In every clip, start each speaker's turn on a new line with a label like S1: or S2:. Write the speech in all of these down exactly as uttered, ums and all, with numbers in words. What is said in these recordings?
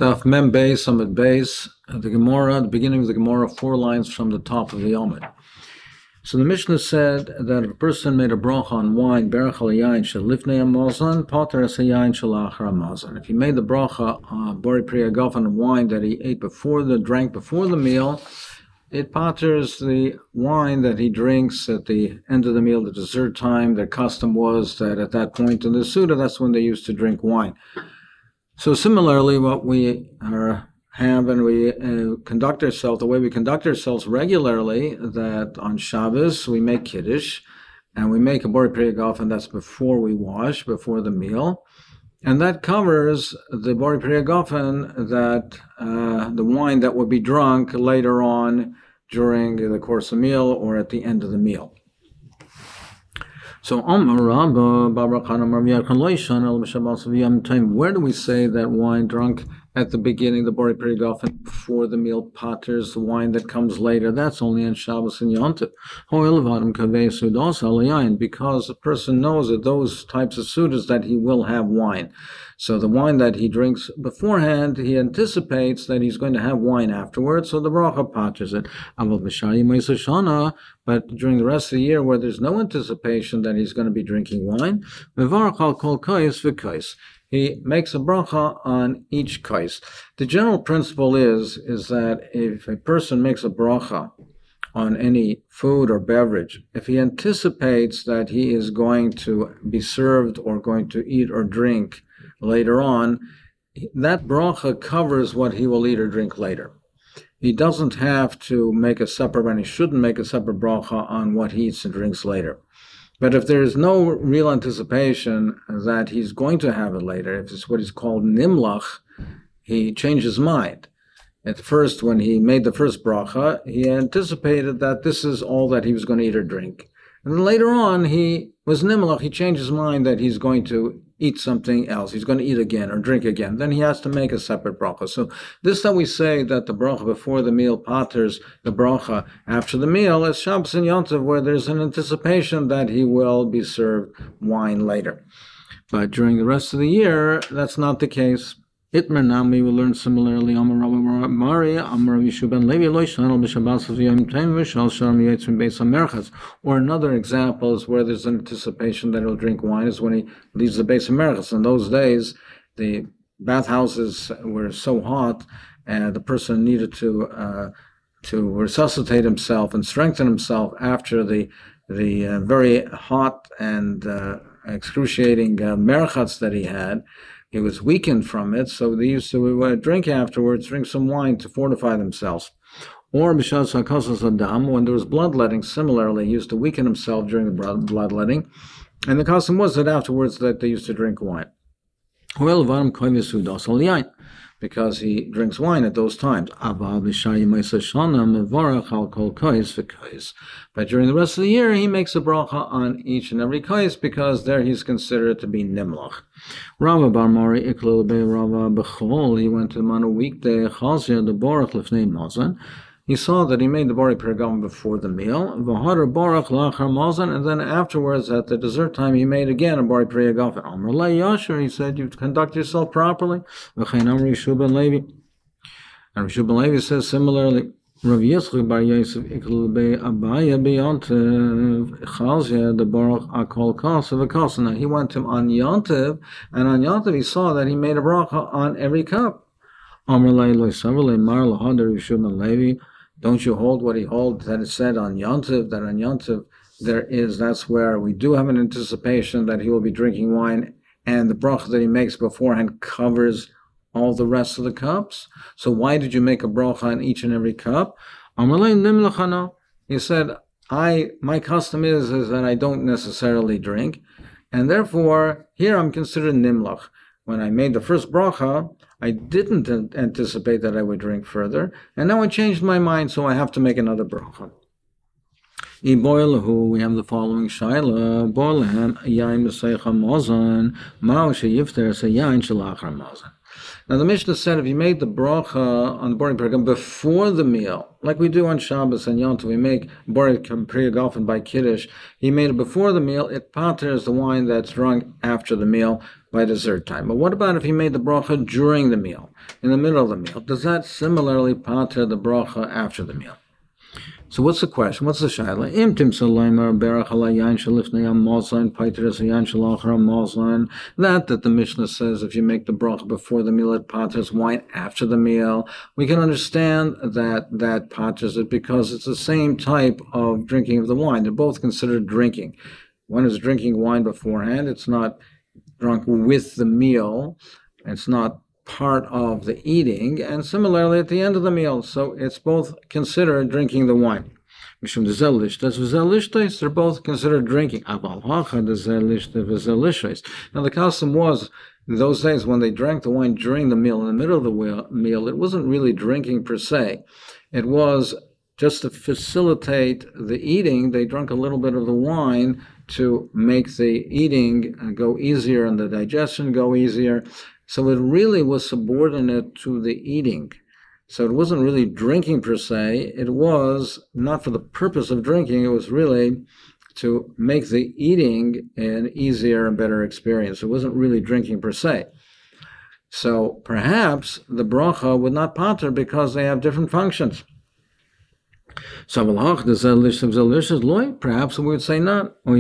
S1: Daf Mem Beis Amud Beis, the Gemara, the beginning of the Gemara, four lines from the top of the Amud. So the Mishnah said that if a person made a bracha on wine, berach al yain shel lifnei hamazon, pater es hayain shel achar hamazon. If he made the bracha on bori pri hagafen on wine that he ate before the drank before the meal, it paters the wine that he drinks at the end of the meal, the dessert time. Their custom was that at that point in the Suda, that's when they used to drink wine. So similarly, what we are, have and we uh, conduct ourselves, the way we conduct ourselves regularly, that on Shabbos we make Kiddush, and we make a Bori Pri Hagafen, that's before we wash, before the meal. And that covers the Bori Pri Hagafen, that uh, the wine that would be drunk later on during the course of the meal or at the end of the meal. So, where do we say that wine drunk at the beginning, the Bori Pri Hagafen, before the meal paters the wine that comes later? That's only on Shabbos and Yom Tov. Because the person knows that those types of sudas that he will have wine. So the wine that he drinks beforehand, he anticipates that he's going to have wine afterwards, so the bracha paters it. But during the rest of the year, where there's no anticipation that he's going to be drinking wine, he makes a bracha on each kais. The general principle is, is that if a person makes a bracha on any food or beverage, if he anticipates that he is going to be served or going to eat or drink later on, that bracha covers what he will eat or drink later. He doesn't have to make a separate, and he shouldn't make a separate bracha on what he eats and drinks later. But if there is no real anticipation that he's going to have it later, if it's what is called nimlach, he changed his mind. At first, when he made the first bracha, he anticipated that this is all that he was going to eat or drink. And then later on, he was nimlach, he changed his mind that he's going to eat something else. He's going to eat again or drink again. Then he has to make a separate bracha. So this that we say that the bracha before the meal paters the bracha after the meal is Shabbos and Yom Tov, where there's an anticipation that he will be served wine later. But during the rest of the year, that's not the case. Itmer Nami will learn similarly. Or another example is where there's an anticipation that he'll drink wine is when he leaves the base of Merchas. In those days, the bathhouses were so hot, and the person needed to uh, to resuscitate himself and strengthen himself after the the uh, very hot and uh, excruciating uh, Merchas that he had. He was weakened from it, so they used to uh, drink afterwards, drink some wine to fortify themselves. Or b'shas hakasas adam, when there was bloodletting, similarly, he used to weaken himself during the bloodletting, and the custom was that afterwards that they used to drink wine. Because he drinks wine at those times. But during the rest of the year, he makes a bracha on each and every kais, because there he's considered to be nimlach. Rava bar Mari iklil be Rava bechol. He went to him on a weekday. Chazia the borach lefnei mazon. He saw that he made the Bori Pri Hagafen before the meal, v'hadar borach lachar mazon, and then afterwards at the dessert time he made again a Bori Pri Hagafen. Amar la yasher, he said, you conduct yourself properly. V'chein amar Yishuv ben Levi, and Yishuv ben Levi says similarly. Rav Yitzchak bar Yosef ikl be Abaya beyontev chazia the borach akol kas v'kas. Now he went to him on Yontev, and on Yontev he saw that he made a bracha on every cup. Amar la lo savrle mar lahadar Yishuv ben Levi. Don't you hold what he holds, that it said on Yontiv, that on Yontiv there is, that's where we do have an anticipation that he will be drinking wine, and the bracha that he makes beforehand covers all the rest of the cups. So why did you make a bracha on each and every cup? He said, I my custom is, is that I don't necessarily drink, and therefore here I'm considered nimlach. When I made the first bracha, I didn't anticipate that I would drink further, and now I changed my mind, so I have to make another bracha. We have the following shaila: Now the Mishnah said if you made the bracha on the Bori Pri Hagafen before the meal, like we do on Shabbos and Yom Tov, we make Bori Pri Hagafen by Kiddush. He made it before the meal. It paters the wine that's drunk after the meal. by dessert time. But what about if he made the bracha during the meal, in the middle of the meal? Does that similarly pater the bracha after the meal? So what's the question? What's the shaila? Im timsalaymer berach alayan shalifnei hamazon pater esayan shalachar hamazon. That that the Mishnah says if you make the bracha before the meal, it paters wine after the meal. We can understand that that paters it because it's the same type of drinking of the wine. They're both considered drinking. One is drinking wine beforehand. It's not drunk with the meal. It's not part of the eating, and similarly at the end of the meal. So it's both considered drinking the wine. They're both considered drinking. Now the custom was, in those days, when they drank the wine during the meal, in the middle of the meal, it wasn't really drinking per se. It was just to facilitate the eating. They drank a little bit of the wine to make the eating go easier and the digestion go easier. So it really was subordinate to the eating. So it wasn't really drinking per se. It was not for the purpose of drinking. It was really to make the eating an easier and better experience. It wasn't really drinking per se. So perhaps the bracha would not pater because they have different functions. So perhaps we would say not, or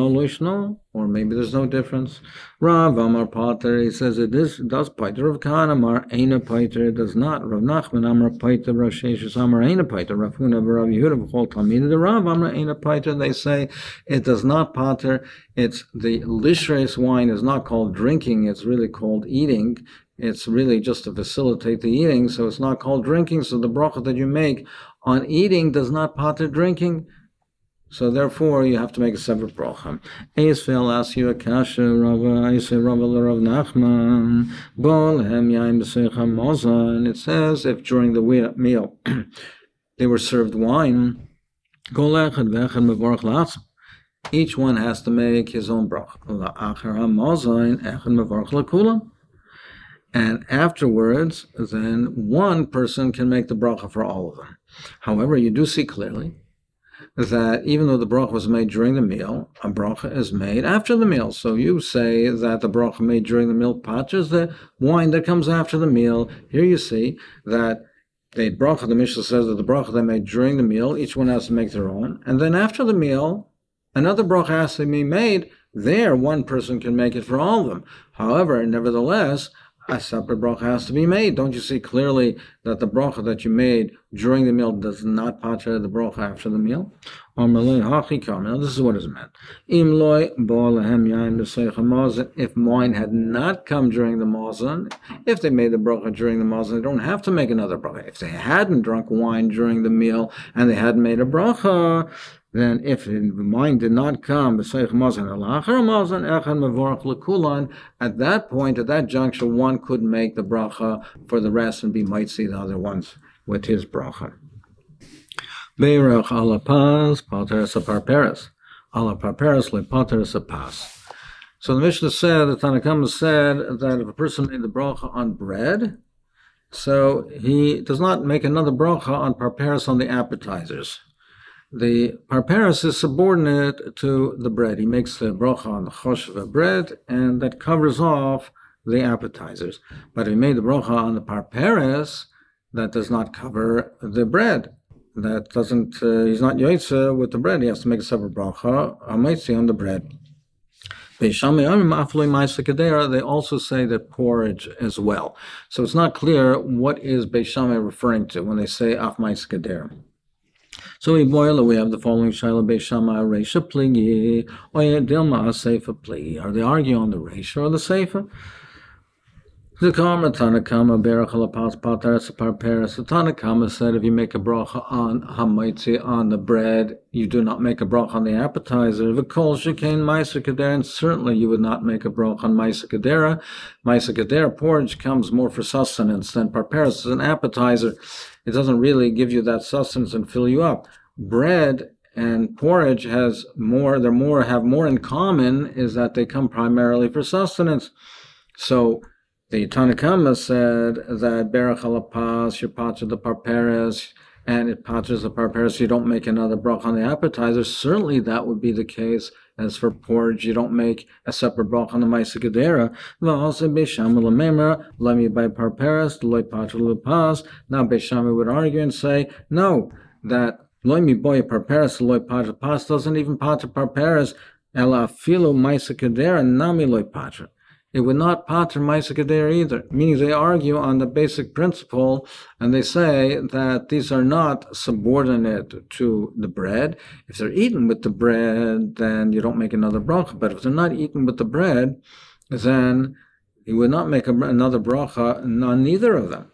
S1: maybe there's no difference. Rav Amar Pater, he says it is it does pater. Rav Kahana Amar Eina pater, it does not. Rav Nachman Amar pater, Rav Sheshes Amar Eina pater, Rav Huna Rav Yehuda B'chol Talmid. The Rav Amar Eina pater, they say it does not pater. It's the lishreis wine is not called drinking; it's really called eating. It's really just to facilitate the eating, so it's not called drinking. So the bracha that you make on eating does not pater drinking. So therefore, you have to make a separate bracha. Eisvel asks you a kasha, Rava, I say Rava Rav Nachman, Bol hem yain b'seich hamazon. It says if during the meal they were served wine, Kol echad v'echad mevorach la'atzim. Each one has to make his own bracha. La'achar hamazon echad mevorach la'kulam. And afterwards, then one person can make the bracha for all of them. However, you do see clearly that even though the bracha was made during the meal, a bracha is made after the meal. So you say that the bracha made during the meal paters the wine that comes after the meal. Here you see that the bracha, the Mishnah says that the bracha they made during the meal, each one has to make their own. And then after the meal, another bracha has to be made. There, one person can make it for all of them. However, nevertheless, a separate bracha has to be made. Don't you see clearly that the bracha that you made during the meal does not pater the bracha after the meal? Now, this is what is meant. If wine had not come during the mazon, if they made the bracha during the mazon, they don't have to make another bracha. If they hadn't drunk wine during the meal and they hadn't made a bracha, then if the wine did not come, at that point, at that juncture, one could make the bracha for the rest and be might see the other ones with his bracha. Beirach ala pas, pateres a parperes. Ala parperes le pateres a pas. So the Mishnah said, the Tanna Kamma said that if a person made the bracha on bread, so he does not make another bracha on parperes on the appetizers. The parperes is subordinate to the bread. He makes the bracha on the choshva bread, and that covers off the appetizers. But if he made the bracha on the parperes, that does not cover the bread. That doesn't, uh, he's not yoitza with the bread. He has to make a separate bracha, amaitzi, on the bread. They also say that porridge as well. So it's not clear what is Beis Shammai referring to when they say af ma'is kedera. So we boil it, we have the following shaila Beis Shammai reisha pligi, oya dilma aseifa pligi. Are they arguing on the reisha or the seifa? The Tanna Kamma berach alapas pateres parperes. The Tanna Kamma said if you make a bracha on hamaitzi on the bread, you do not make a bracha on the appetizer. V'kol shekain ma'aser kedera, and certainly you would not make a bracha on ma'aser kedera. Ma'aser kedera porridge comes more for sustenance than parperes is an appetizer. It doesn't really give you that sustenance and fill you up. Bread and porridge has more. They're more have more in common is that they come primarily for sustenance. So the Tanna Kamma said that berach alapas, you pater the parperes, and it paters the parperes, you don't make another bracha on the appetizer. Certainly that would be the case As for porridge, you don't make a separate bracha on the Ma'aseh Gedera. V'alse Beisham l'memer lemi by parperes loy patra lupas. Now Beisham would argue and say no, that loy boy parperes loy patra pas doesn't even patra parperes ela filo Ma'aseh Gedera nami loy patra. It would not pater Ma'aseh Gedera either, meaning they argue on the basic principle, and they say that these are not subordinate to the bread. If they're eaten with the bread, then you don't make another bracha. But if they're not eaten with the bread, then you would not make a, another bracha on neither of them.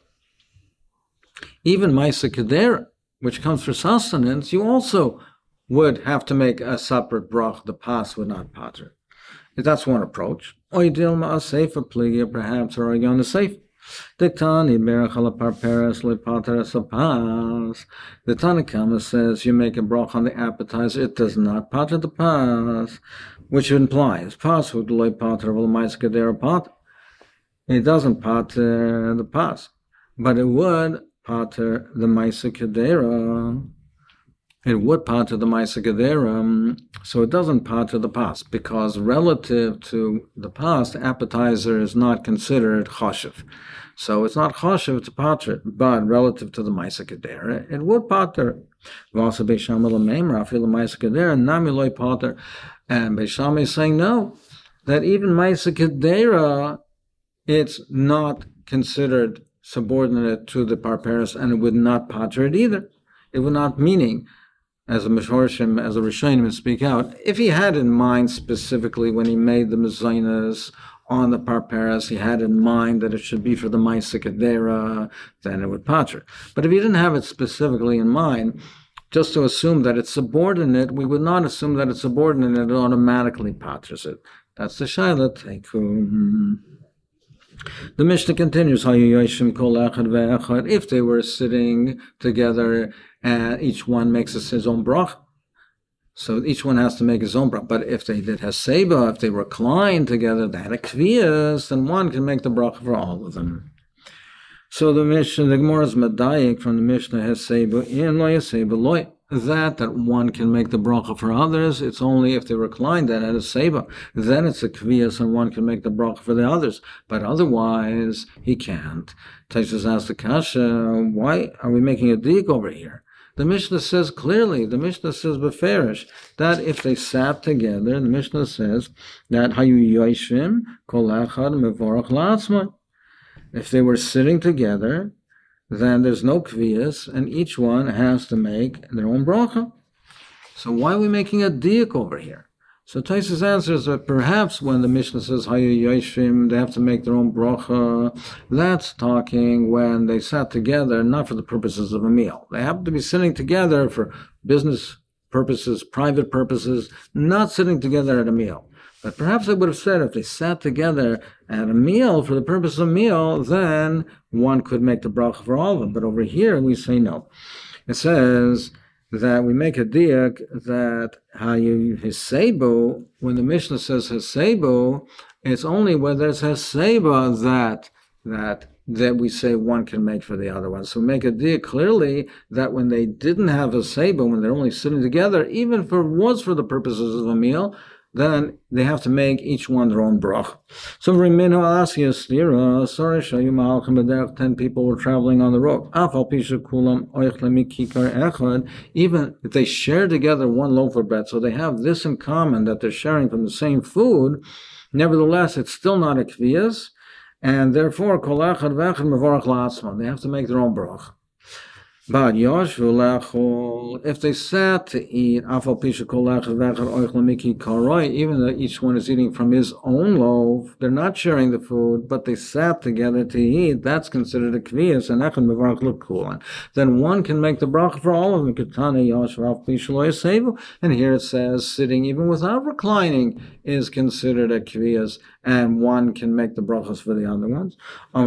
S1: Even Ma'aseh Gedera, which comes for sustenance, you also would have to make a separate bracha. The pas would not pater. That's one approach. Oidilma a safer pligia, perhaps, or on the safe. Diktani berachala parperes lepateres pas. The Tanakama says you make a bracha on the appetizer, it does not pater the pas, which implies pas would loy pater of Ma'aseh Gedera pater. It doesn't pater the pas, but it would pater the Ma'aseh Gedera. It would pater the Ma'aseh Gedera, so it doesn't pater the pas, because relative to the pas, the appetizer is not considered choshev. So it's not choshev to pater it, but relative to the Ma'aseh Gedera, it would pater. V'asa Beisham l'meimra afilu Ma'aseh Gedera nami loy pater. And Beisham is saying no, that even Ma'aseh Gedera, it's not considered subordinate to the parperes, and it would not pater it either. It would not, meaning, as a Meshorshim, as a Rishonim speak out, if he had in mind specifically when he made the mezainas on the parperes, he had in mind that it should be for the Ma'aseh Gedera, then it would pater. But if he didn't have it specifically in mind, just to assume that it's subordinate, we would not assume that it's subordinate, it automatically paters it. That's the Shaila Teikum. The Mishnah continues, if they were sitting together and each one makes his own bracha, so each one has to make his own bracha. But if they did haseba, if they reclined together, they had a kviyas, then one can make the bracha for all of them. So the Mishnah, the Gemara is medayik from the Mishnah haseba in lo yaseba loy. That that one can make the bracha for others, it's only if they recline that at a seba. Then it's a kviyas and one can make the bracha for the others. But otherwise, he can't. Taisus asked the kasha, why are we making a dik over here? The Mishnah says clearly, the Mishnah says beferish, that if they sat together, the Mishnah says that hayu yoshim kol echad mevorach la'atzmai. If they were sitting together, then there's no kviyas, and each one has to make their own bracha. So why are we making a diak over here? So Taisus answers that perhaps when the Mishnah says hayu yoshim, they have to make their own bracha, that's talking when they sat together, not for the purposes of a meal. They happen to be sitting together for business purposes, private purposes, not sitting together at a meal. But perhaps I would have said if they sat together at a meal for the purpose of a meal, then one could make the bracha for all of them. But over here we say no. It says that we make a diak that hayu hisebo, when the Mishnah says hisebo, it's only when there's hiseba that that that we say one can make for the other one. So we make a diak clearly that when they didn't have hiseba, when they're only sitting together, even if it was for the purposes of a meal, then they have to make each one their own brach. So ten people were traveling on the road. Even if they share together one loaf of bread, so they have this in common, that they're sharing from the same food, nevertheless, it's still not a kviyas, and therefore, they have to make their own brach. But if they sat to eat, even though each one is eating from his own loaf, they're not sharing the food, but they sat together to eat, that's considered a kviyas, and then one can make the bracha for all of them. And here it says, sitting even without reclining is considered a kviyas, and one can make the brachas for the other ones.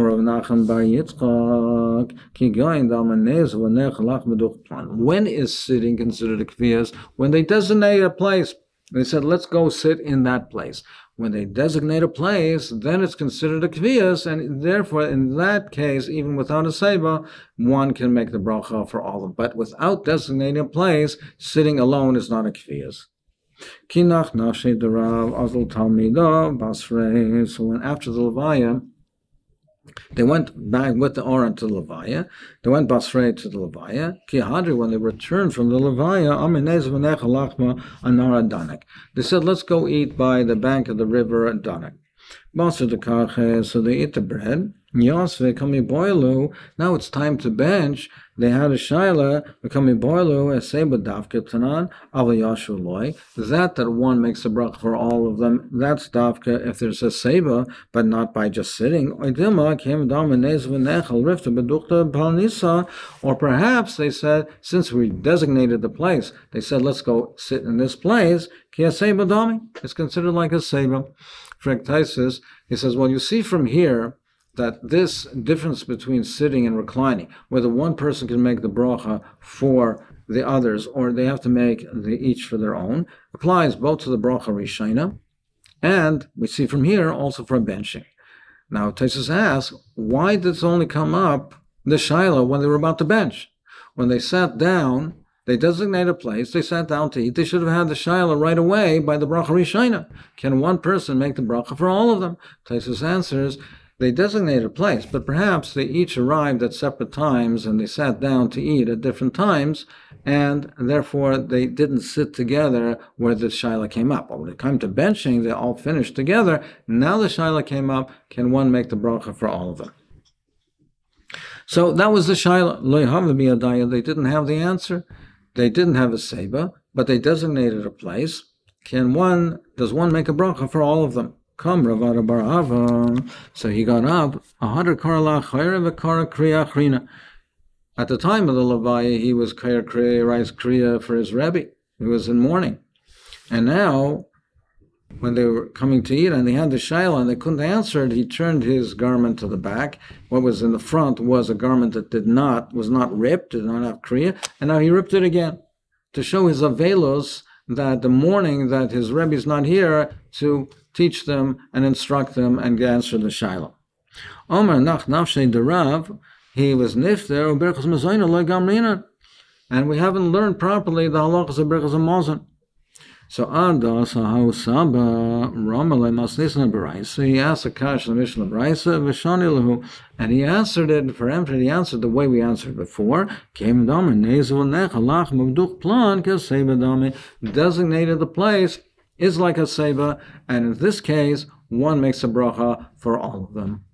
S1: When is sitting considered a kviyas? When they designate a place. They said, let's go sit in that place. When they designate a place, then it's considered a kviyas, and therefore, in that case, even without a seba, one can make the bracha for all of them. But without designating a place, sitting alone is not a kviyas. Kinach nafshe derav azul talmido basrei. So when after the levaya, they went back with the Oren to the levaya. They went basrei to the levaya. Ki hadri, when they returned from the levaya, aminez v'necha lachma anara danek. They said, let's go eat by the bank of the river Danek. So they eat the bread. Now it's time to bench. They had a shaila, that that one makes a bracha for all of them. That's dafka if there's a seba, but not by just sitting. Or perhaps they said, since we designated the place, they said, let's go sit in this place. It's considered like a seba. Frank Taisis, he says, well, you see from here that this difference between sitting and reclining, whether one person can make the bracha for the others or they have to make the each for their own, applies both to the bracha rishona, and we see from here also for benching. Now, Taisis asks, why did this only come up, the shaila, when they were about to bench? When they sat down, they designated a place, they sat down to eat, they should have had the shaila right away by the bracha rishona. Can one person make the bracha for all of them? Taisus answers, they designated a place, but perhaps they each arrived at separate times and they sat down to eat at different times, and therefore they didn't sit together where the shaila came up. When it came to benching, they all finished together. Now the shaila came up, can one make the bracha for all of them? So that was the shaila. They didn't have the answer. They didn't have a seba, but they designated a place. Can one, does one make a bracha for all of them? Come, Ravada Bar Ava. So he got up. At the time of the levaya, he was kair kriya, rice kriya for his rebbe. He was in mourning. And now, when they were coming to eat and they had the shaila and they couldn't answer it, he turned his garment to the back. What was in the front was a garment that did not, was not ripped, did not have kriya, and now he ripped it again to show his avelos that the morning that his rebbe is not here to teach them and instruct them and answer the shaila. Omer nach nafshei derav, he was nifter uberchas mazoina lo gamrina, and we haven't learned properly the halachas of berchas hamazon. So Adas Saba Ramale Masnisna Baraisa, he asked the Kash the Mishnah Baraisa, Vishani Lahu, and he answered it for him, he answered the way we answered before. Came Dame Nezu Necha Lach Mabduch Plan Kaseba Dame, designated the place is like a seba, and in this case, one makes a bracha for all of them.